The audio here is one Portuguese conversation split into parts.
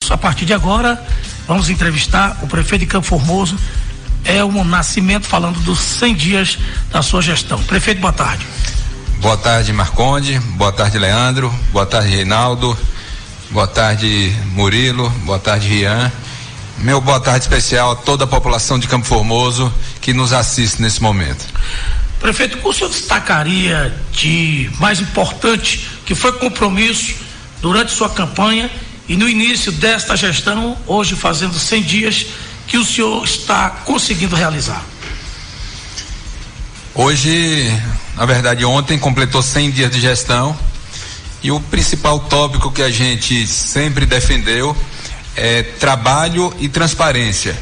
isso. A partir de agora, vamos entrevistar o prefeito de Campo Formoso, Elmo Nascimento, falando dos 100 dias da sua gestão. Prefeito, boa tarde. Boa tarde, Marconde. Boa tarde, Leandro. Boa tarde, Reinaldo. Boa tarde, Murilo. Boa tarde, Rian. Meu boa tarde especial a toda a população de Campo Formoso que nos assiste nesse momento. Prefeito, o que o senhor destacaria de mais importante que foi compromisso durante sua campanha e no início desta gestão, hoje fazendo 100 dias, que o senhor está conseguindo realizar? Hoje, na verdade, ontem completou 100 dias de gestão e o principal tópico que a gente sempre defendeu é trabalho e transparência.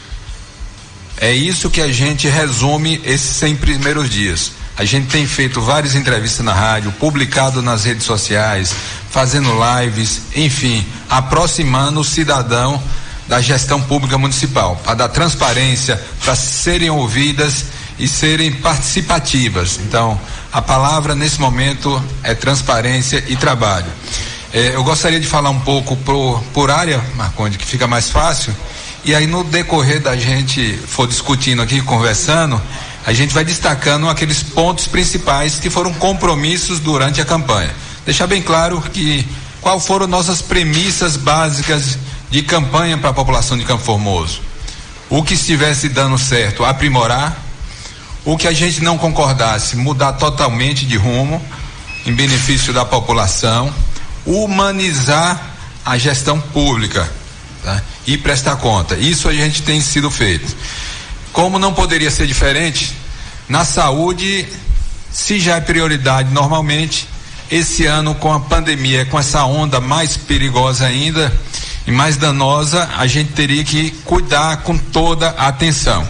É isso que a gente resume esses 100 primeiros dias. A gente tem feito várias entrevistas na rádio, publicado nas redes sociais, fazendo lives, enfim, aproximando o cidadão da gestão pública municipal, para dar transparência, para serem ouvidas e serem participativas. Então, a palavra nesse momento é transparência e trabalho. Eu gostaria de falar um pouco por área, Marconde, que fica mais fácil, e aí no decorrer da gente for discutindo aqui, conversando, a gente vai destacando aqueles pontos principais que foram compromissos durante a campanha. Deixar bem claro que quais foram nossas premissas básicas de campanha para a população de Campo Formoso. O que estivesse dando certo, aprimorar. O que a gente não concordasse, mudar totalmente de rumo, em benefício da população. Humanizar a gestão pública, tá? E prestar conta. Isso a gente tem sido feito. Como não poderia ser diferente, na saúde, se já é prioridade normalmente, esse ano com a pandemia, com essa onda mais perigosa ainda e mais danosa, a gente teria que cuidar com toda a atenção.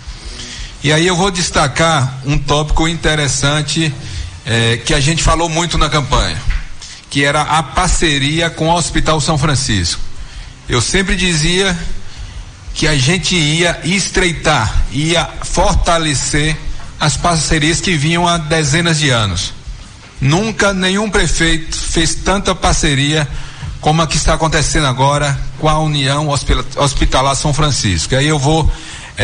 E aí eu vou destacar um tópico interessante que a gente falou muito na campanha, que era a parceria com o Hospital São Francisco. Eu sempre dizia que a gente ia estreitar, ia fortalecer as parcerias que vinham há dezenas de anos. Nunca nenhum prefeito fez tanta parceria como a que está acontecendo agora com a União Hospitalar São Francisco. E aí eu vou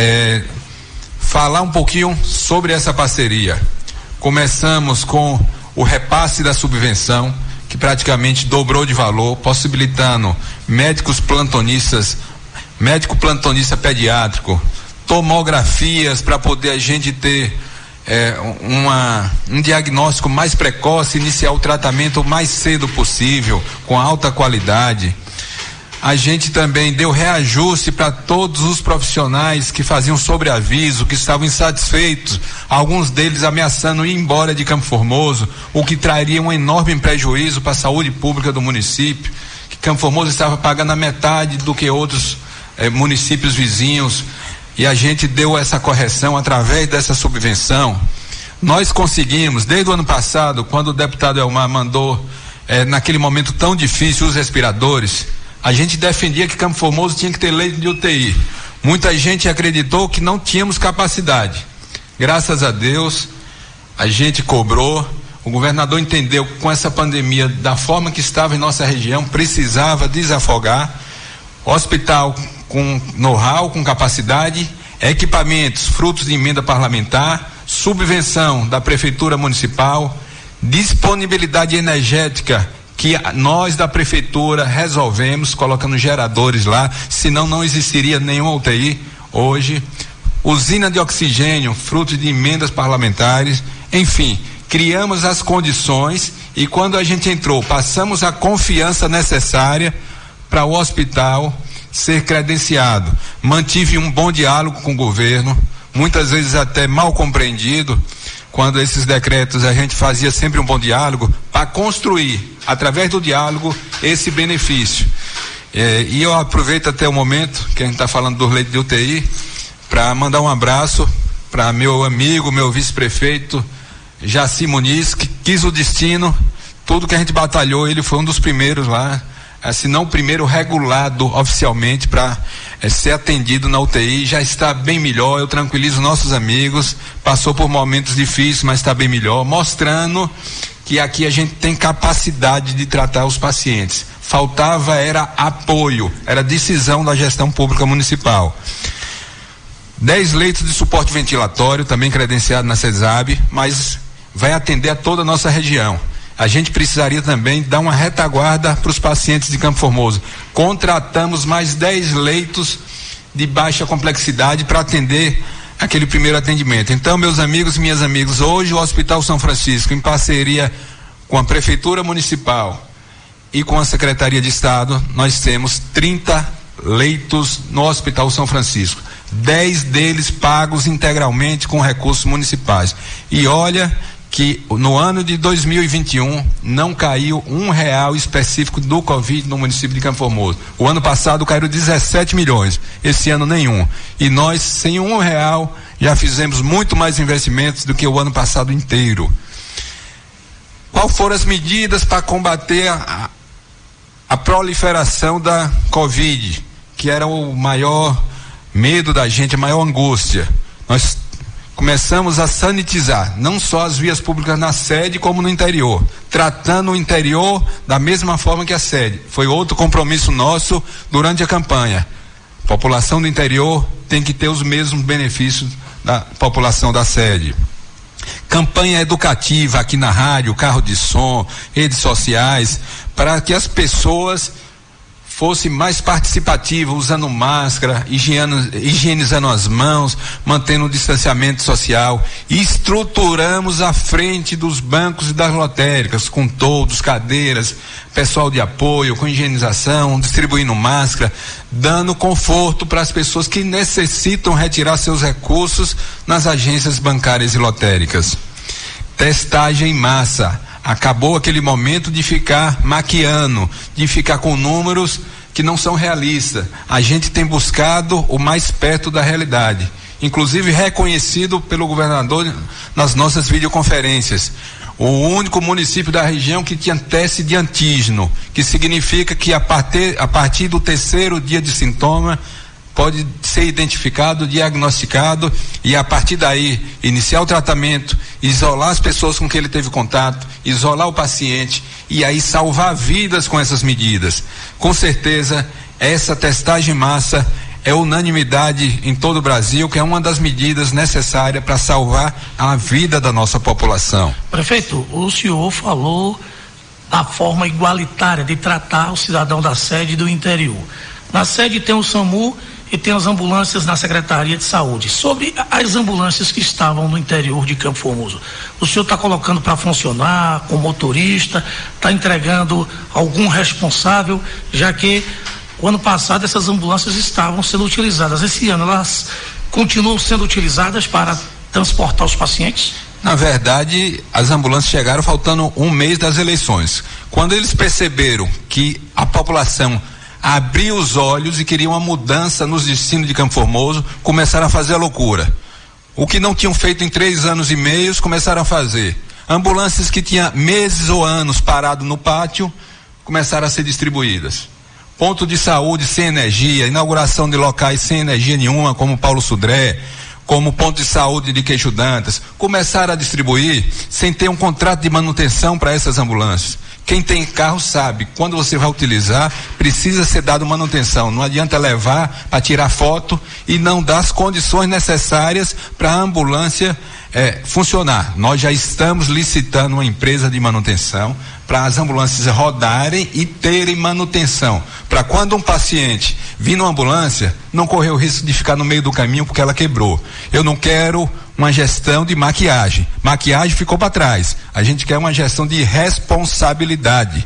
falar um pouquinho sobre essa parceria. Começamos com o repasse da subvenção, que praticamente dobrou de valor, possibilitando médico plantonista pediátrico, tomografias para poder a gente ter um diagnóstico mais precoce, iniciar o tratamento o mais cedo possível, com alta qualidade. A gente também deu reajuste para todos os profissionais que faziam sobreaviso, que estavam insatisfeitos, alguns deles ameaçando ir embora de Campo Formoso, o que traria um enorme prejuízo para a saúde pública do município, que Campo Formoso estava pagando a metade do que outros municípios vizinhos, e a gente deu essa correção através dessa subvenção. Nós conseguimos, desde o ano passado, quando o deputado Elmar mandou, naquele momento tão difícil, os respiradores, a gente defendia que Campo Formoso tinha que ter leito de UTI. Muita gente acreditou que não tínhamos capacidade. Graças a Deus, a gente cobrou, o governador entendeu que com essa pandemia, da forma que estava em nossa região, precisava desafogar. Hospital com know-how, com capacidade, equipamentos, frutos de emenda parlamentar, subvenção da Prefeitura Municipal, disponibilidade energética, que nós da prefeitura resolvemos, colocando geradores lá, senão não existiria nenhuma UTI hoje. Usina de oxigênio, fruto de emendas parlamentares, enfim, criamos as condições e quando a gente entrou, passamos a confiança necessária para o hospital ser credenciado. Mantive um bom diálogo com o governo, muitas vezes até mal compreendido. Quando esses decretos a gente fazia sempre um bom diálogo para construir, através do diálogo, esse benefício. E eu aproveito até o momento que a gente está falando do leito de UTI para mandar um abraço para meu amigo, meu vice-prefeito Jaci Muniz, que quis o destino, tudo que a gente batalhou, ele foi um dos primeiros lá, se não o primeiro regulado oficialmente para ser atendido na UTI, já está bem melhor. Eu tranquilizo nossos amigos, passou por momentos difíceis, mas está bem melhor, mostrando que aqui a gente tem capacidade de tratar os pacientes. Faltava era apoio, era decisão da gestão pública municipal. 10 leitos de suporte ventilatório, também credenciado na CESAB, mas vai atender a toda a nossa região. A gente precisaria também dar uma retaguarda para os pacientes de Campo Formoso. Contratamos mais 10 leitos de baixa complexidade para atender aquele primeiro atendimento. Então, meus amigos e minhas amigas, hoje o Hospital São Francisco, em parceria com a Prefeitura Municipal e com a Secretaria de Estado, nós temos 30 leitos no Hospital São Francisco. 10 deles pagos integralmente com recursos municipais. E olha que no ano de 2021 não caiu R$1 específico do Covid no município de Campo Formoso. O ano passado caíram 17 milhões, esse ano nenhum. E nós, sem R$1, já fizemos muito mais investimentos do que o ano passado inteiro. Qual foram as medidas para combater a proliferação da Covid, que era o maior medo da gente, a maior angústia? Nós começamos a sanitizar, não só as vias públicas na sede, como no interior, tratando o interior da mesma forma que a sede. Foi outro compromisso nosso durante a campanha. A população do interior tem que ter os mesmos benefícios da população da sede. Campanha educativa aqui na rádio, carro de som, redes sociais, para que as pessoas fosse mais participativa, usando máscara, higienizando as mãos, mantendo o distanciamento social. E estruturamos a frente dos bancos e das lotéricas, com toldos, cadeiras, pessoal de apoio, com higienização, distribuindo máscara, dando conforto para as pessoas que necessitam retirar seus recursos nas agências bancárias e lotéricas. Testagem em massa. Acabou aquele momento de ficar maquiando, de ficar com números que não são realistas. A gente tem buscado o mais perto da realidade, inclusive reconhecido pelo governador nas nossas videoconferências. O único município da região que tinha teste de antígeno, que significa que a partir do 3º dia de sintoma pode ser identificado, diagnosticado e a partir daí iniciar o tratamento, isolar as pessoas com que ele teve contato, isolar o paciente e aí salvar vidas com essas medidas. Com certeza, essa testagem em massa é unanimidade em todo o Brasil, que é uma das medidas necessárias para salvar a vida da nossa população. Prefeito, o senhor falou da forma igualitária de tratar o cidadão da sede e do interior. Na sede tem o SAMU e tem as ambulâncias na Secretaria de Saúde. Sobre as ambulâncias que estavam no interior de Campo Formoso, o senhor está colocando para funcionar com motorista, está entregando algum responsável, já que o ano passado essas ambulâncias estavam sendo utilizadas. Esse ano elas continuam sendo utilizadas para transportar os pacientes? Na verdade, as ambulâncias chegaram faltando um mês das eleições. Quando eles perceberam que a população abriu os olhos e queriam uma mudança nos destinos de Campo Formoso, começaram a fazer a loucura. O que não tinham feito em 3 anos e meio, começaram a fazer. Ambulâncias que tinham meses ou anos parado no pátio, começaram a ser distribuídas. Ponto de saúde sem energia, inauguração de locais sem energia nenhuma, como Paulo Sudré, como ponto de saúde de Queixo Dantas, começaram a distribuir sem ter um contrato de manutenção para essas ambulâncias. Quem tem carro sabe, quando você vai utilizar, precisa ser dado manutenção. Não adianta levar para tirar foto e não dar as condições necessárias para a ambulância funcionar. Nós já estamos licitando uma empresa de manutenção para as ambulâncias rodarem e terem manutenção. Para quando um paciente vir numa ambulância, não correr o risco de ficar no meio do caminho porque ela quebrou. Eu não quero uma gestão de maquiagem. Maquiagem ficou para trás. A gente quer uma gestão de responsabilidade.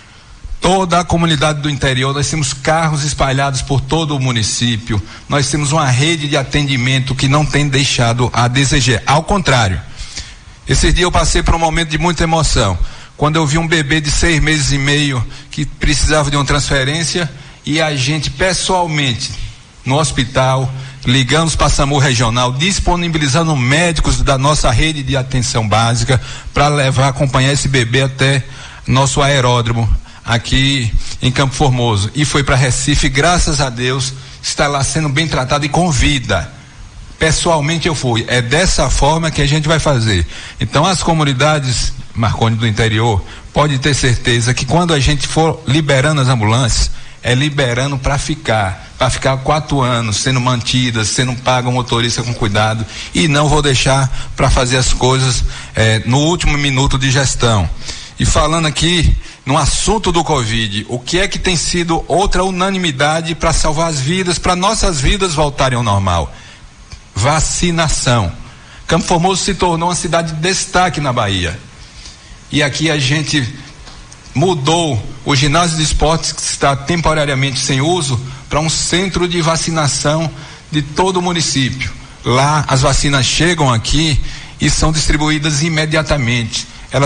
Toda a comunidade do interior, nós temos carros espalhados por todo o município, nós temos uma rede de atendimento que não tem deixado a desejar. Ao contrário, esse dia eu passei por um momento de muita emoção, quando eu vi um bebê de 6 meses e meio que precisava de uma transferência e a gente pessoalmente no hospital, ligamos para a SAMU regional, disponibilizando médicos da nossa rede de atenção básica para levar, acompanhar esse bebê até nosso aeródromo aqui em Campo Formoso, e foi para Recife, graças a Deus, está lá sendo bem tratado e com vida. Pessoalmente eu fui. É dessa forma que a gente vai fazer. Então as comunidades Marconi do interior, pode ter certeza que quando a gente for liberando as ambulâncias, é liberando para ficar 4 anos sendo mantidas, sendo paga o motorista com cuidado, e não vou deixar para fazer as coisas no último minuto de gestão. E falando aqui no assunto do Covid, o que é que tem sido outra unanimidade para salvar as vidas, para nossas vidas voltarem ao normal? Vacinação. Campo Formoso se tornou uma cidade de destaque na Bahia. E aqui a gente mudou o ginásio de esportes, que está temporariamente sem uso, para um centro de vacinação de todo o município. Lá as vacinas chegam aqui e são distribuídas imediatamente.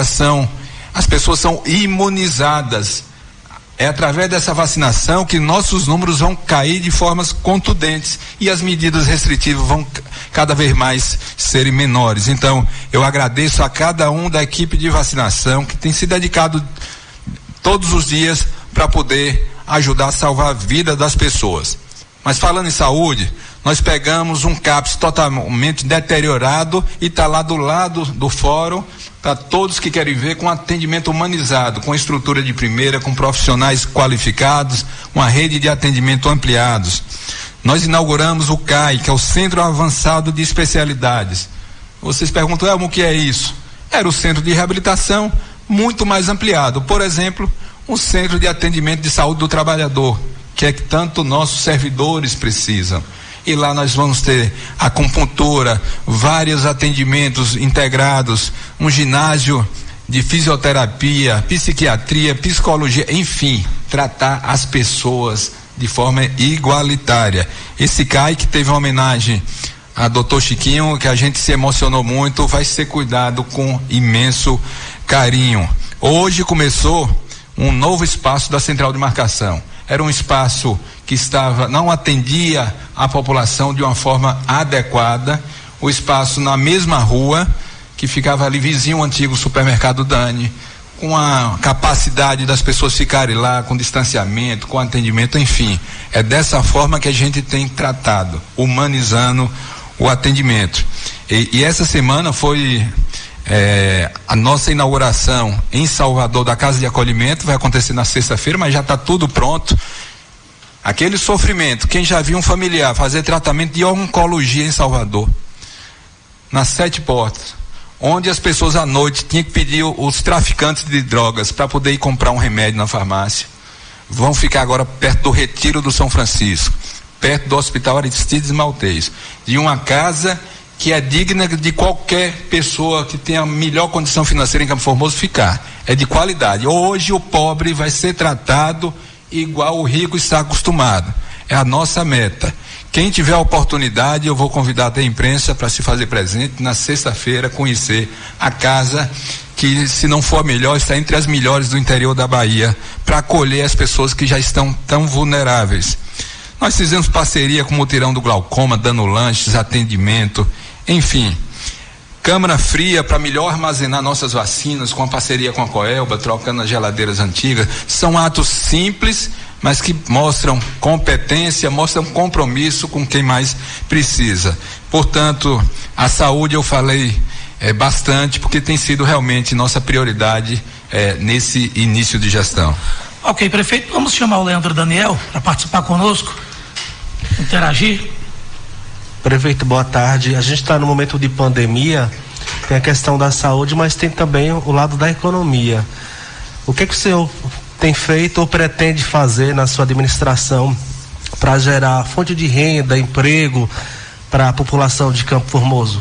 As pessoas são imunizadas. É através dessa vacinação que nossos números vão cair de formas contundentes e as medidas restritivas vão cada vez mais serem menores. Então, eu agradeço a cada um da equipe de vacinação que tem se dedicado todos os dias para poder ajudar a salvar a vida das pessoas. Mas falando em saúde, nós pegamos um CAPS totalmente deteriorado e está lá do lado do fórum para todos que querem ver, com atendimento humanizado, com estrutura de primeira, com profissionais qualificados, uma rede de atendimento ampliados. Nós inauguramos o CAI, que é o Centro Avançado de Especialidades. Vocês perguntam, Elmo, o que é isso? Era o centro de reabilitação muito mais ampliado. Por exemplo, um centro de atendimento de saúde do trabalhador, que é que tanto nossos servidores precisam. E lá nós vamos ter acupuntura, vários atendimentos integrados, um ginásio de fisioterapia, psiquiatria, psicologia, enfim, tratar as pessoas de forma igualitária. Esse CAI, que teve uma homenagem a Dr. Chiquinho, que a gente se emocionou muito, vai ser cuidado com imenso carinho. Hoje começou um novo espaço da Central de Marcação. Era um espaço que não atendia a população de uma forma adequada. O espaço na mesma rua, que ficava ali vizinho ao antigo supermercado Dani, com a capacidade das pessoas ficarem lá, com distanciamento, com atendimento, enfim. É dessa forma que a gente tem tratado, humanizando o atendimento. E essa semana foi a nossa inauguração em Salvador da Casa de Acolhimento, vai acontecer na sexta-feira, mas já está tudo pronto. Aquele sofrimento, quem já viu um familiar fazer tratamento de oncologia em Salvador, nas 7 portas, onde as pessoas à noite tinham que pedir os traficantes de drogas para poder ir comprar um remédio na farmácia, vão ficar agora perto do Retiro do São Francisco, perto do Hospital Aristides Maltês, de uma casa que é digna de qualquer pessoa que tenha a melhor condição financeira em Campo Formoso ficar. É de qualidade. Hoje o pobre vai ser tratado igual o rico está acostumado. É a nossa meta. Quem tiver a oportunidade, eu vou convidar até a imprensa para se fazer presente na sexta-feira, conhecer a casa que, se não for a melhor, está entre as melhores do interior da Bahia, para acolher as pessoas que já estão tão vulneráveis. Nós fizemos parceria com o Mutirão do Glaucoma, dando lanches, atendimento, enfim, câmara fria para melhor armazenar nossas vacinas, com a parceria com a Coelba, trocando as geladeiras antigas. São atos simples, mas que mostram competência, mostram compromisso com quem mais precisa. Portanto, a saúde eu falei bastante, porque tem sido realmente nossa prioridade nesse início de gestão. Ok, prefeito, vamos chamar o Leandro Daniel para participar conosco, interagir. Prefeito, boa tarde. A gente está no momento de pandemia, tem a questão da saúde, mas tem também o lado da economia. O que o senhor tem feito ou pretende fazer na sua administração para gerar fonte de renda, emprego para a população de Campo Formoso?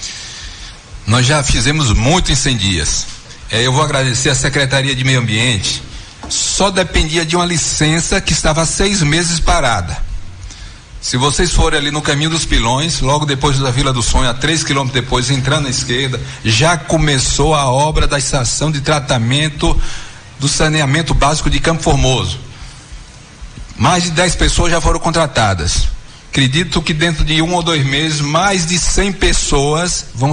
Nós já fizemos muito em 100 dias. Eu vou agradecer a Secretaria de Meio Ambiente. Só dependia de uma licença que estava há 6 meses parada. Se vocês forem ali no Caminho dos Pilões, logo depois da Vila do Sonho, a 3 quilômetros depois, entrando à esquerda, já começou a obra da estação de tratamento do saneamento básico de Campo Formoso. Mais de 10 pessoas já foram contratadas. Acredito que dentro de 1 ou 2 meses, mais de 100 pessoas vão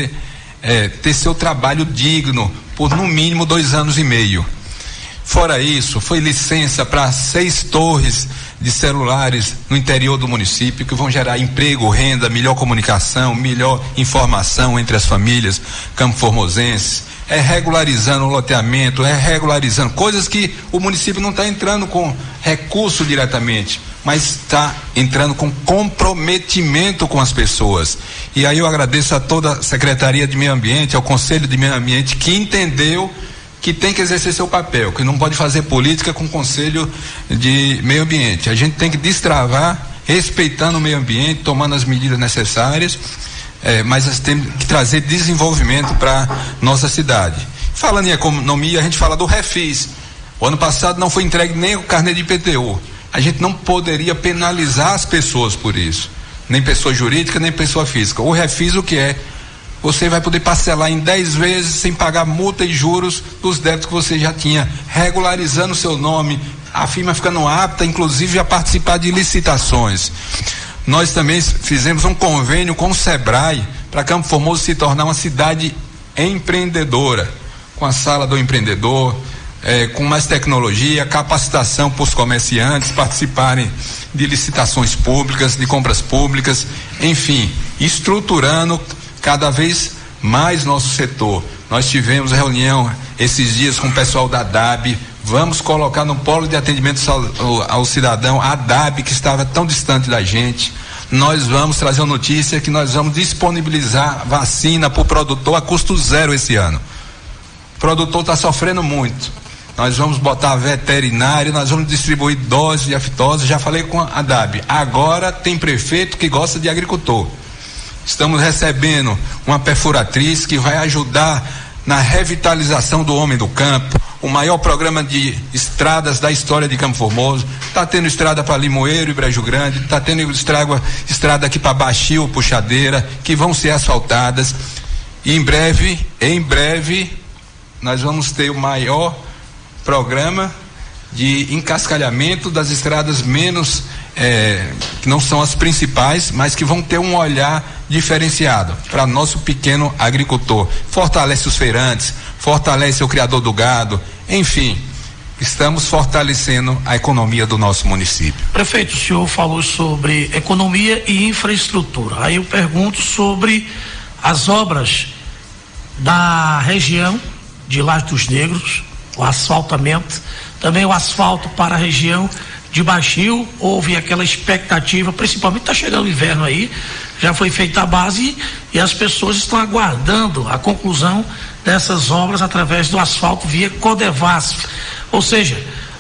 ter seu trabalho digno por no mínimo 2 anos e meio. Fora isso, foi licença para 6 torres de celulares no interior do município, que vão gerar emprego, renda, melhor comunicação, melhor informação entre as famílias campo-formosenses. é regularizando o loteamento, é regularizando coisas que o município não está entrando com recurso diretamente, mas está entrando com comprometimento com as pessoas. E aí eu agradeço a toda a Secretaria de Meio Ambiente, ao Conselho de Meio Ambiente, que entendeu que tem que exercer seu papel, que não pode fazer política com o Conselho de Meio Ambiente. A gente tem que destravar, respeitando o meio ambiente, tomando as medidas necessárias, mas nós temos que trazer desenvolvimento para nossa cidade. Falando em economia, a gente fala do Refis. O ano passado não foi entregue nem o carnê de IPTU. A gente não poderia penalizar as pessoas por isso, nem pessoa jurídica, nem pessoa física. O Refis, o que é? Você vai poder parcelar em 10 vezes sem pagar multa e juros dos débitos que você já tinha, regularizando o seu nome, a firma ficando apta, inclusive, a participar de licitações. Nós também fizemos um convênio com o Sebrae para Campo Formoso se tornar uma cidade empreendedora, com a sala do empreendedor, com mais tecnologia, capacitação para os comerciantes participarem de licitações públicas, de compras públicas, enfim, estruturando cada vez mais nosso setor. Nós tivemos reunião esses dias com o pessoal da DAB, vamos colocar no polo de atendimento ao cidadão a DAB, que estava tão distante da gente. Nós vamos trazer uma notícia que nós vamos disponibilizar vacina para o produtor a custo zero esse ano. O produtor está sofrendo muito. Nós vamos botar veterinário, nós vamos distribuir doses de aftosa, já falei com a DAB. Agora tem prefeito que gosta de agricultor. Estamos recebendo uma perfuratriz que vai ajudar na revitalização do homem do campo, o maior programa de estradas da história de Campo Formoso. Está tendo estrada para Limoeiro e Brejo Grande, está tendo estrada aqui para Baixio, Puxadeira, que vão ser asfaltadas. E em breve, nós vamos ter o maior programa de encascalhamento das estradas menos, que não são as principais, mas que vão ter um olhar diferenciado para nosso pequeno agricultor. Fortalece os feirantes, fortalece o criador do gado, enfim, estamos fortalecendo a economia do nosso município. Prefeito, o senhor falou sobre economia e infraestrutura. Aí eu pergunto sobre as obras da região de Laje dos Negros, o asfaltamento, também o asfalto para a região de Baixio. Houve aquela expectativa, principalmente está chegando o inverno aí, já foi feita a base e as pessoas estão aguardando a conclusão dessas obras através do asfalto via Codevasf. Ou seja,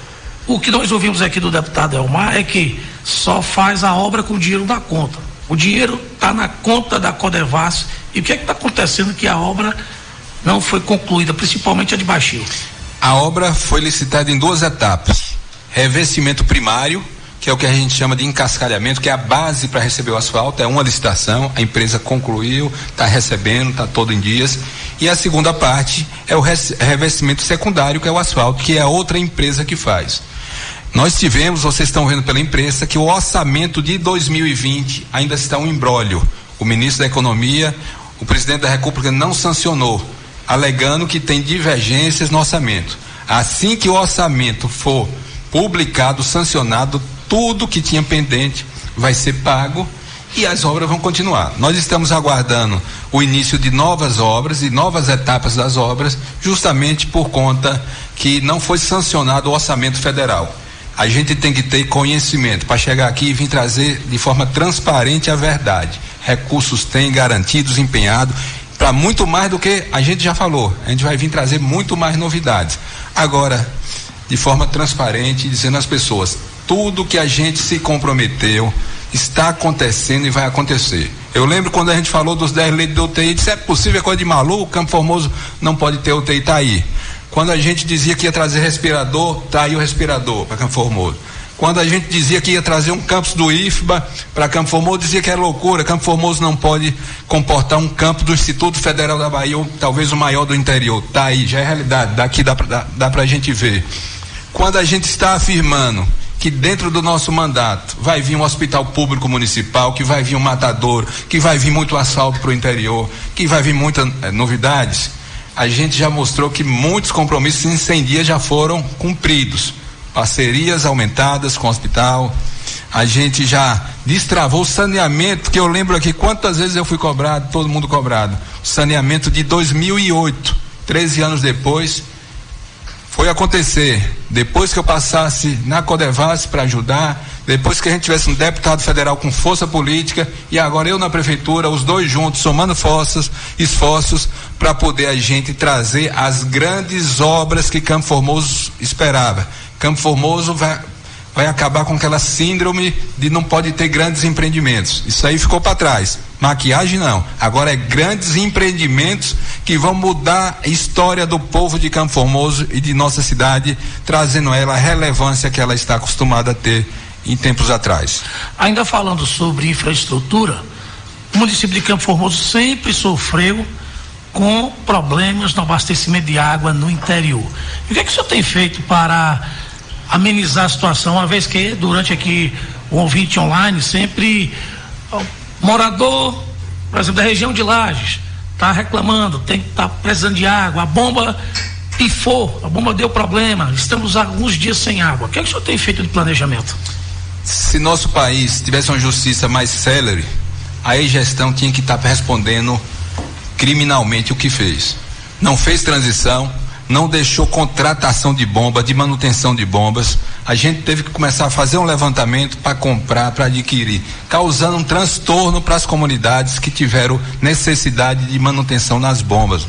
o que nós ouvimos aqui do deputado Elmar é que só faz a obra com o dinheiro da conta. O dinheiro está na conta da Codevasf. E o que é que está acontecendo que a obra não foi concluída, principalmente a de Baixio? A obra foi licitada em 2 etapas. Revestimento primário, que é o que a gente chama de encascalhamento, que é a base para receber o asfalto, é uma licitação, a empresa concluiu, está recebendo, está todo em dias. E a segunda parte é o revestimento secundário, que é o asfalto, que é a outra empresa que faz. Nós tivemos, vocês estão vendo pela imprensa, que o orçamento de 2020 ainda está um imbróglio. O ministro da Economia, o presidente da República não sancionou, alegando que tem divergências no orçamento. Assim que o orçamento for publicado, sancionado, tudo que tinha pendente vai ser pago e as obras vão continuar. Nós estamos aguardando o início de novas obras e novas etapas das obras, justamente por conta que não foi sancionado o orçamento federal. A gente tem que ter conhecimento para chegar aqui e vir trazer de forma transparente a verdade. Recursos tem garantidos, empenhados, para muito mais do que a gente já falou. A gente vai vir trazer muito mais novidades. Agora, de forma transparente, dizendo às pessoas, tudo que a gente se comprometeu está acontecendo e vai acontecer. Eu lembro quando a gente falou dos 10 leitos de UTI, disse, é possível, é coisa de maluco, Campo Formoso não pode ter UTI, tá aí. Quando a gente dizia que ia trazer respirador, tá aí o respirador para Campo Formoso. Quando a gente dizia que ia trazer um campus do IFBA para Campo Formoso, dizia que era loucura, Campo Formoso não pode comportar um campus do Instituto Federal da Bahia, ou talvez o maior do interior. Tá aí, já é realidade, daqui dá pra gente ver. Quando a gente está afirmando que dentro do nosso mandato vai vir um hospital público municipal, que vai vir um matadouro, que vai vir muito asfalto para o interior, que vai vir muitas novidades, a gente já mostrou que muitos compromissos em 100 dias já foram cumpridos. Parcerias aumentadas com o hospital, a gente já destravou o saneamento, que eu lembro aqui quantas vezes eu fui cobrado, todo mundo cobrado, saneamento de 2008, 13 anos depois, foi acontecer. Depois que eu passasse na Codevasf para ajudar, depois que a gente tivesse um deputado federal com força política, e agora eu na prefeitura, os dois juntos, somando esforços para poder a gente trazer as grandes obras que Campo Formoso esperava. Campo Formoso vai acabar com aquela síndrome de não pode ter grandes empreendimentos. Isso aí ficou para trás. Maquiagem não. Agora é grandes empreendimentos que vão mudar a história do povo de Campo Formoso e de nossa cidade, trazendo a ela a relevância que ela está acostumada a ter em tempos atrás. Ainda falando sobre infraestrutura, o município de Campo Formoso sempre sofreu com problemas no abastecimento de água no interior. E o que é que o senhor tem feito para amenizar a situação, uma vez que durante aqui o ouvinte online sempre morador, por exemplo, da região de Lages, está reclamando, está precisando de água, a bomba pifou, a bomba deu problema, estamos há alguns dias sem água. O que é que o senhor tem feito de planejamento? Se nosso país tivesse uma justiça mais célere, a ex-gestão tinha que estar respondendo criminalmente o que fez. Não fez transição, não deixou contratação de bomba, de manutenção de bombas. A gente teve que começar a fazer um levantamento para comprar, para adquirir, causando um transtorno para as comunidades que tiveram necessidade de manutenção nas bombas.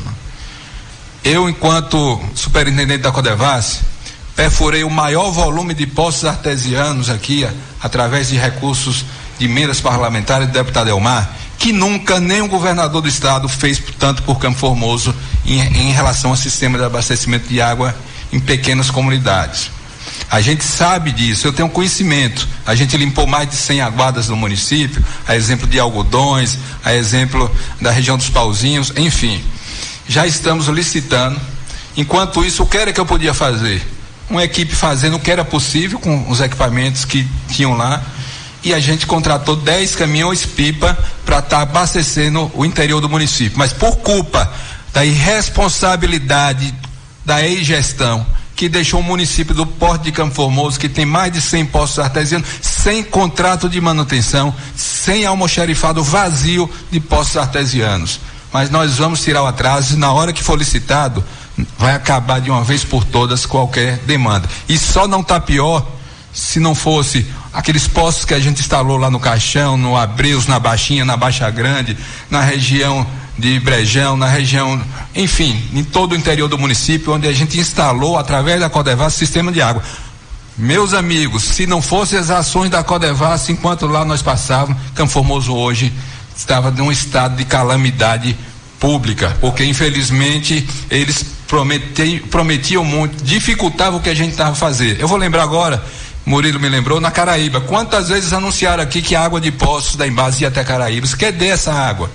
Eu, enquanto superintendente da Codevasf, perfurei o maior volume de poços artesianos aqui, através de recursos de emendas parlamentares do deputado Elmar, que nunca nenhum governador do estado fez tanto por Campo Formoso em relação ao sistema de abastecimento de água em pequenas comunidades. A gente sabe disso, eu tenho conhecimento. A gente limpou mais de 100 aguadas no município, a exemplo de Algodões, a exemplo da região dos Pauzinhos, enfim. Já estamos licitando. Enquanto isso, o que era que eu podia fazer? Uma equipe fazendo o que era possível com os equipamentos que tinham lá, e a gente contratou 10 caminhões-pipa para estar abastecendo o interior do município. Mas por culpa da irresponsabilidade da ex-gestão, que deixou o município do Porto de Campo Formoso, que tem mais de 100 poços artesianos, sem contrato de manutenção, sem almoxarifado, vazio de poços artesianos. Mas nós vamos tirar o atraso e na hora que for licitado, vai acabar de uma vez por todas qualquer demanda. E só não está pior se não fosse aqueles postos que a gente instalou lá no Caixão, no Abreus, na Baixinha, na Baixa Grande, na região de Brejão, na região, enfim, em todo o interior do município, onde a gente instalou, através da Codevasf, sistema de água. Meus amigos, se não fossem as ações da Codevasf, enquanto lá nós passávamos, Campo Formoso hoje estava num estado de calamidade pública, porque infelizmente eles prometiam muito, dificultavam o que a gente estava fazendo. Eu vou lembrar agora, Murilo me lembrou, na Caraíba, quantas vezes anunciaram aqui que a água de Poços da Embase ia até Caraíba? Cadê essa água?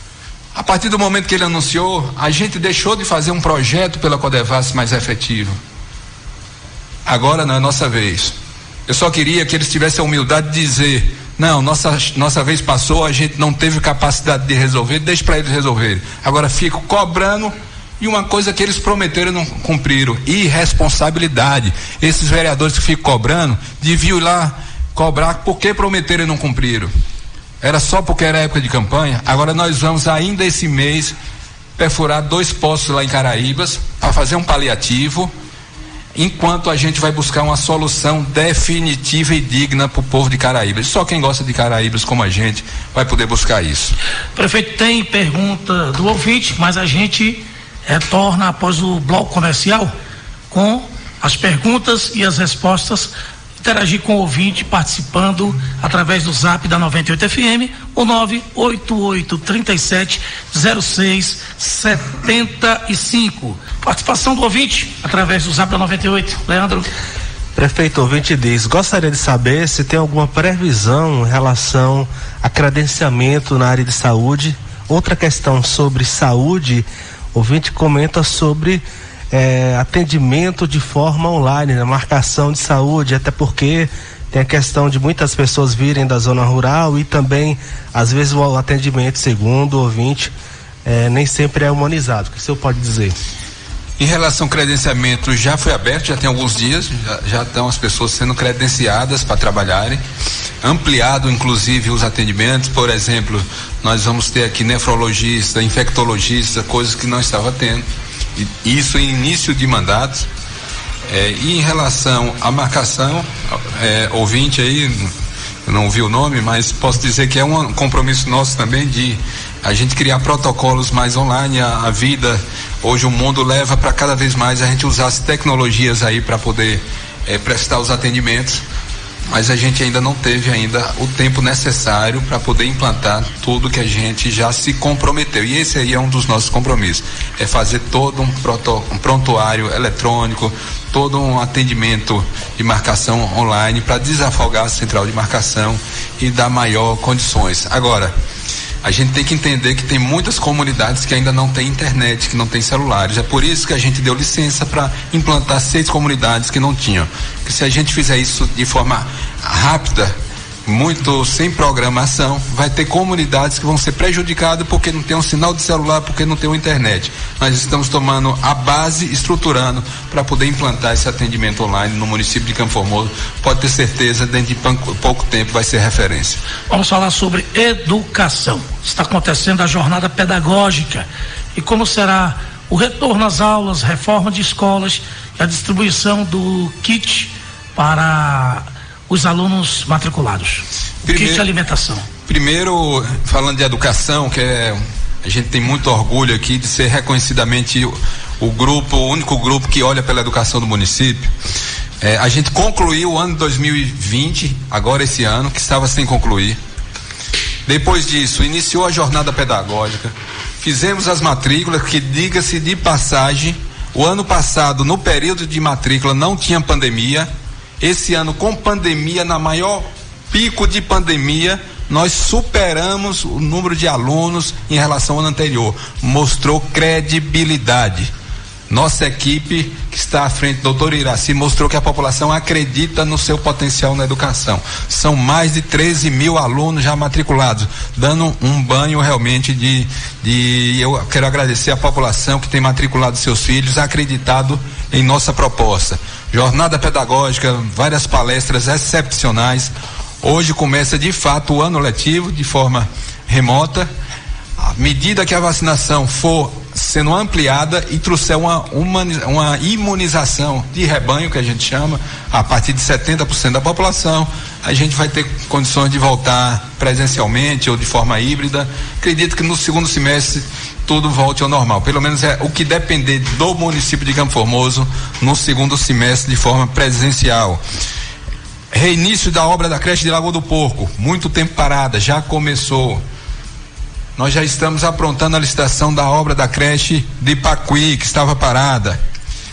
A partir do momento que ele anunciou, a gente deixou de fazer um projeto pela Codevasf mais efetivo. Agora não é nossa vez. Eu só queria que eles tivessem a humildade de dizer: não, nossa vez passou, a gente não teve capacidade de resolver, deixa para eles resolverem. Agora fico cobrando, e uma coisa que eles prometeram e não cumpriram: irresponsabilidade. Esses vereadores que ficam cobrando deviam ir lá cobrar porque prometeram e não cumpriram. Era só porque era época de campanha. Agora nós vamos ainda esse mês perfurar 2 poços lá em Caraíbas para fazer um paliativo, enquanto a gente vai buscar uma solução definitiva e digna para o povo de Caraíbas. Só quem gosta de Caraíbas como a gente vai poder buscar isso. Prefeito, tem pergunta do ouvinte, mas a gente retorna após o bloco comercial com as perguntas e as respostas. Interagir com o ouvinte participando através do zap da 98 FM, o 988-3706-75. Participação do ouvinte através do zap da 98. Leandro. Prefeito, ouvinte diz: gostaria de saber se tem alguma previsão em relação a credenciamento na área de saúde. Outra questão sobre saúde, o ouvinte comenta sobre atendimento de forma online, na marcação de saúde, até porque tem a questão de muitas pessoas virem da zona rural e também, às vezes, o atendimento, segundo o ouvinte, nem sempre é humanizado. O que o senhor pode dizer? Em relação ao credenciamento, já foi aberto, já tem alguns dias, já estão as pessoas sendo credenciadas para trabalharem, ampliado inclusive os atendimentos. Por exemplo, nós vamos ter aqui nefrologista, infectologista, coisas que não estava tendo. isso em início de mandatos. E em relação à marcação, ouvinte aí, eu não vi o nome, mas posso dizer que é um compromisso nosso também de a gente criar protocolos mais online. A vida, hoje o mundo leva para cada vez mais a gente usar as tecnologias aí para poder prestar os atendimentos, mas a gente ainda não teve o tempo necessário para poder implantar tudo que a gente já se comprometeu, e esse aí é um dos nossos compromissos, é fazer todo um prontuário eletrônico, todo um atendimento de marcação online para desafogar a central de marcação e dar maior condições. Agora, a gente tem que entender que tem muitas comunidades que ainda não têm internet, que não têm celulares. É por isso que a gente deu licença para implantar 6 comunidades que não tinham. Porque se a gente fizer isso de forma rápida, muito sem programação, vai ter comunidades que vão ser prejudicadas porque não tem um sinal de celular, porque não tem uma internet. Nós estamos tomando a base, estruturando para poder implantar esse atendimento online no município de Campo Formoso. Pode ter certeza, dentro de pouco tempo vai ser referência. Vamos falar sobre educação. Está acontecendo a jornada pedagógica e como será o retorno às aulas, reforma de escolas e a distribuição do kit para os alunos matriculados. Kit de alimentação. Primeiro, falando de educação, que a gente tem muito orgulho aqui de ser reconhecidamente o único grupo que olha pela educação do município. A gente concluiu o ano 2020, agora esse ano, que estava sem concluir. Depois disso, iniciou a jornada pedagógica, fizemos as matrículas, que diga-se de passagem, o ano passado, no período de matrícula, não tinha pandemia. Esse ano, com pandemia, na maior pico de pandemia, nós superamos o número de alunos em relação ao ano anterior. Mostrou credibilidade. Nossa equipe, que está à frente, doutor Iraci, mostrou que a população acredita no seu potencial na educação. São mais de 13 mil alunos já matriculados, dando um banho realmente eu quero agradecer a população que tem matriculado seus filhos, acreditado em nossa proposta. Jornada pedagógica, várias palestras excepcionais. Hoje começa de fato o ano letivo de forma remota. À medida que a vacinação for sendo ampliada e trouxer uma imunização de rebanho, que a gente chama, a partir de 70% da população, a gente vai ter condições de voltar presencialmente ou de forma híbrida. Acredito que no segundo semestre tudo volte ao normal, pelo menos é o que depender do município de Campo Formoso no segundo semestre de forma presencial. Reinício da obra da creche de Lagoa do Porco, muito tempo parada, já começou. Nós já estamos aprontando a licitação da obra da creche de Pacuí, que estava parada.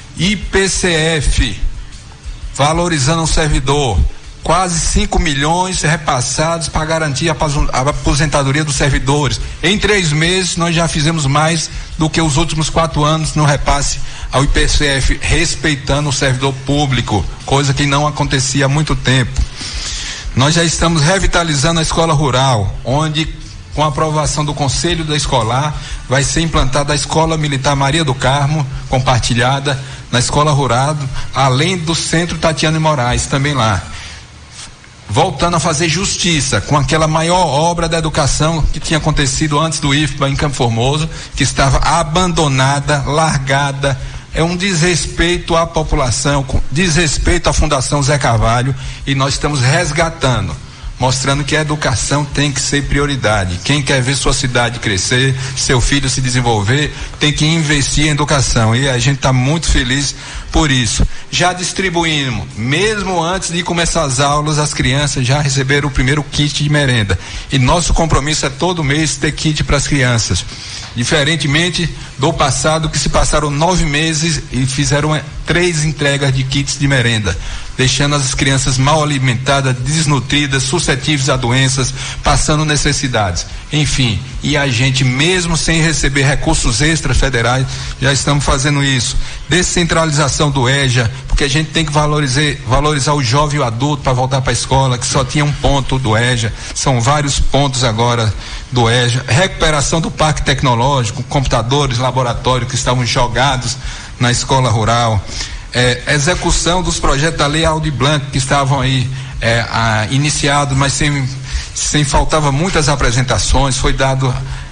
IPCF, valorizando o servidor, quase 5 milhões repassados para garantir a aposentadoria dos servidores. Em 3 meses nós já fizemos mais do que os últimos 4 anos no repasse ao IPCF, respeitando o servidor público, coisa que não acontecia há muito tempo. Nós já estamos revitalizando a escola rural, onde com a aprovação do Conselho da Escolar vai ser implantada a Escola Militar Maria do Carmo, compartilhada na escola rural, além do Centro Tatiana Moraes também lá. Voltando a fazer justiça com aquela maior obra da educação que tinha acontecido antes do IFBA em Campo Formoso, que estava abandonada, largada. É um desrespeito à população, desrespeito à Fundação Zé Carvalho, e nós estamos resgatando, mostrando que a educação tem que ser prioridade. Quem quer ver sua cidade crescer, seu filho se desenvolver, tem que investir em educação, e a gente está muito feliz por isso. Já distribuímos, mesmo antes de começar as aulas, as crianças já receberam o primeiro kit de merenda, e nosso compromisso é todo mês ter kit para as crianças, diferentemente do passado, que se passaram 9 meses e fizeram 3 entregas de kits de merenda, deixando as crianças mal alimentadas, desnutridas, suscetíveis a doenças, passando necessidades. Enfim, e a gente, mesmo sem receber recursos extras federais, já estamos fazendo isso. Descentralização do EJA, porque a gente tem que valorizar o jovem e o adulto para voltar para a escola, que só tinha um ponto do EJA, são vários pontos agora do EJA. Recuperação do parque tecnológico, computadores, laboratórios que estavam jogados na escola rural. Execução dos projetos da Lei Aldir Blanc, que estavam aí iniciados, mas sem faltava muitas apresentações, foi dado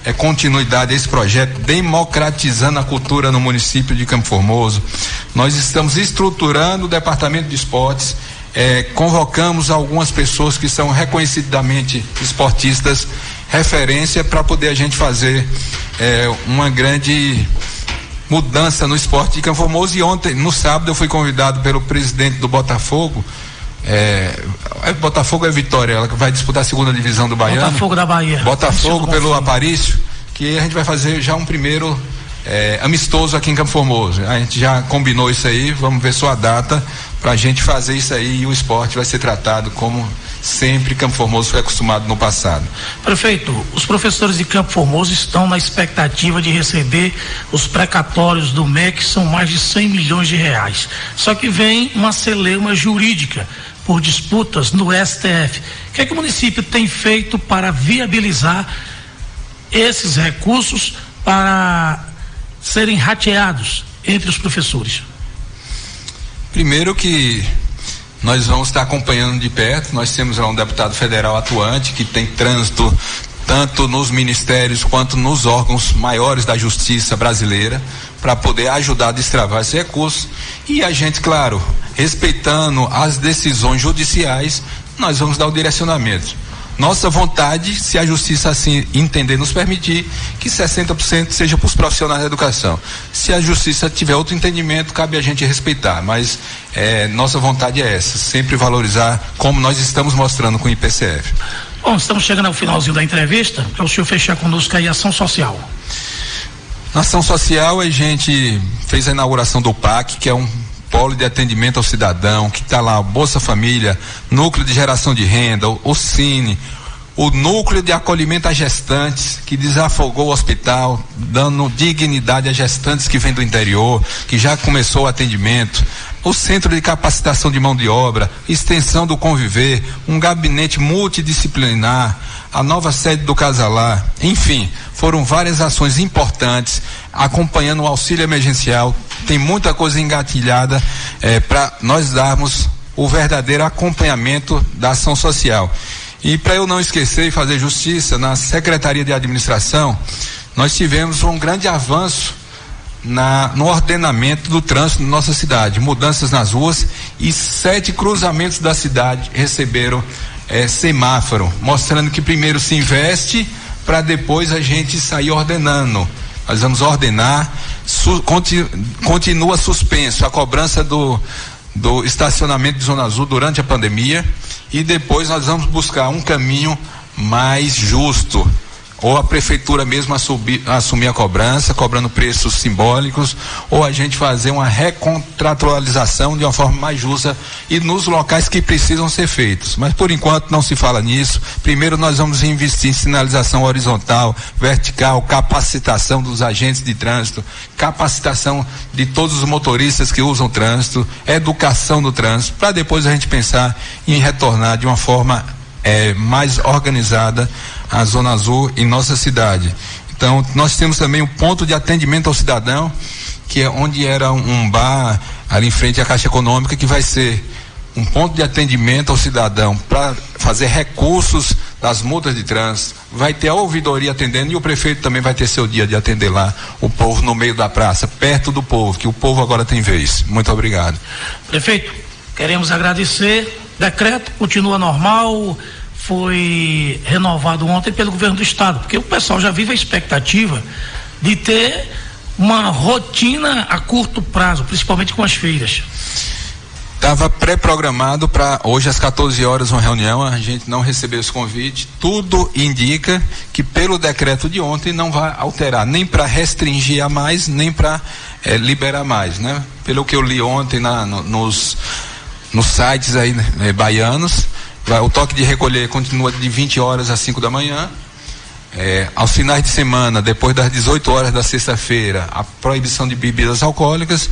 continuidade a esse projeto, democratizando a cultura no município de Campo Formoso. Nós estamos estruturando o departamento de esportes, convocamos algumas pessoas que são reconhecidamente esportistas, referência, para poder a gente fazer uma grande mudança no esporte de Campo Formoso. E ontem, no sábado, eu fui convidado pelo presidente do Botafogo. Botafogo é Vitória, ela vai disputar a segunda divisão do Baiano. Botafogo da Bahia. Botafogo pelo Aparício, que a gente vai fazer já um primeiro amistoso aqui em Campo Formoso. A gente já combinou isso aí, vamos ver só a data pra gente fazer isso aí, e o esporte vai ser tratado como sempre Campo Formoso foi acostumado no passado. Prefeito, os professores de Campo Formoso estão na expectativa de receber os precatórios do MEC, que são mais de 100 milhões de reais. Só que vem uma celeuma jurídica por disputas no STF. O que é que o município tem feito para viabilizar esses recursos para serem rateados entre os professores? Primeiro que nós vamos estar acompanhando de perto. Nós temos lá um deputado federal atuante que tem trânsito tanto nos ministérios quanto nos órgãos maiores da justiça brasileira, para poder ajudar a destravar esse recurso. E a gente, claro, respeitando as decisões judiciais, nós vamos dar o direcionamento. Nossa vontade, se a justiça assim entender, nos permitir, que 60% seja para os profissionais da educação. Se a justiça tiver outro entendimento, cabe a gente respeitar, mas nossa vontade é essa, sempre valorizar, como nós estamos mostrando com o IPCF. Bom, estamos chegando ao finalzinho da entrevista, para o senhor fechar conosco aí a ação social. Na ação social, a gente fez a inauguração do PAC, que é um polo de atendimento ao cidadão, que está lá, Bolsa Família, Núcleo de Geração de Renda, o Cine, o Núcleo de Acolhimento a Gestantes, que desafogou o hospital, dando dignidade a gestantes que vêm do interior, que já começou o atendimento, o Centro de Capacitação de Mão de Obra, extensão do Conviver, um gabinete multidisciplinar, a nova sede do Casalar, enfim, foram várias ações importantes, acompanhando o auxílio emergencial. Tem muita coisa engatilhada para nós darmos o verdadeiro acompanhamento da ação social. E para eu não esquecer e fazer justiça, na Secretaria de Administração, nós tivemos um grande avanço no ordenamento do trânsito na nossa cidade, mudanças nas ruas, e 7 cruzamentos da cidade receberam semáforo, mostrando que primeiro se investe para depois a gente sair ordenando. Nós vamos ordenar, continua suspenso a cobrança do estacionamento de Zona Azul durante a pandemia, e depois nós vamos buscar um caminho mais justo, ou a prefeitura mesmo assumir a cobrança, cobrando preços simbólicos, ou a gente fazer uma recontratualização de uma forma mais justa e nos locais que precisam ser feitos. Mas por enquanto não se fala nisso. Primeiro nós vamos investir em sinalização horizontal, vertical, capacitação dos agentes de trânsito, capacitação de todos os motoristas que usam trânsito, educação do trânsito, para depois a gente pensar em retornar de uma forma mais organizada a Zona Azul em nossa cidade. Então, nós temos também um ponto de atendimento ao cidadão, que é onde era um bar ali em frente à Caixa Econômica, que vai ser um ponto de atendimento ao cidadão para fazer recursos das multas de trânsito. Vai ter a ouvidoria atendendo, e o prefeito também vai ter seu dia de atender lá o povo no meio da praça, perto do povo, que o povo agora tem vez. Muito obrigado. Prefeito, queremos agradecer. Decreto continua normal, foi renovado ontem pelo governo do estado, porque o pessoal já vive a expectativa de ter uma rotina a curto prazo, principalmente com as feiras. Estava pré-programado para hoje às 14 horas uma reunião, a gente não recebeu esse convite. Tudo indica que pelo decreto de ontem não vai alterar, nem para restringir a mais, nem para liberar mais, né? Pelo que eu li ontem nos sites aí, baianos, o toque de recolher continua de 20 horas às 5 da manhã. Aos finais de semana, depois das 18 horas da sexta-feira, a proibição de bebidas alcoólicas,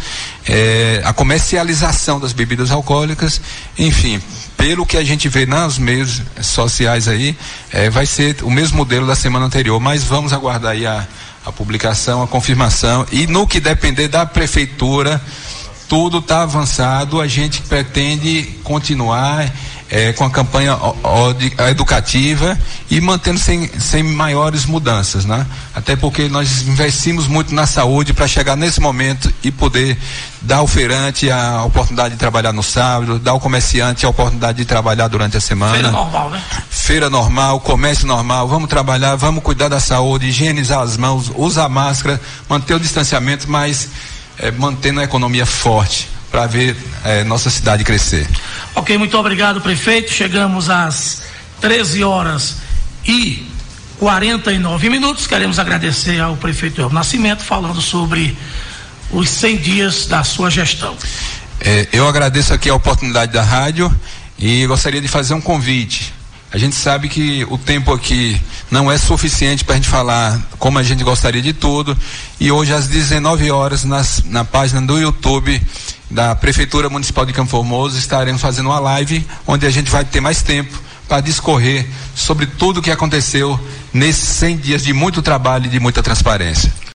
a comercialização das bebidas alcoólicas, enfim, pelo que a gente vê nos meios sociais aí, vai ser o mesmo modelo da semana anterior, mas vamos aguardar aí a publicação, a confirmação, e no que depender da prefeitura, tudo está avançado, a gente pretende continuar com a campanha educativa e mantendo sem maiores mudanças, né? Até porque nós investimos muito na saúde para chegar nesse momento e poder dar ao feirante a oportunidade de trabalhar no sábado, dar ao comerciante a oportunidade de trabalhar durante a semana. Feira normal, né? Feira normal, comércio normal, vamos trabalhar, vamos cuidar da saúde, higienizar as mãos, usar máscara, manter o distanciamento, mas mantendo a economia forte para ver nossa cidade crescer. Ok, muito obrigado, prefeito. Chegamos às 13h49. Queremos agradecer ao prefeito Elvio Nascimento falando sobre os 100 dias da sua gestão. Eu agradeço aqui a oportunidade da rádio e gostaria de fazer um convite. A gente sabe que o tempo aqui não é suficiente para a gente falar como a gente gostaria de tudo, e hoje às 19 horas na página do YouTube da Prefeitura Municipal de Campo Formoso estaremos fazendo uma live onde a gente vai ter mais tempo para discorrer sobre tudo o que aconteceu nesses 100 dias de muito trabalho e de muita transparência.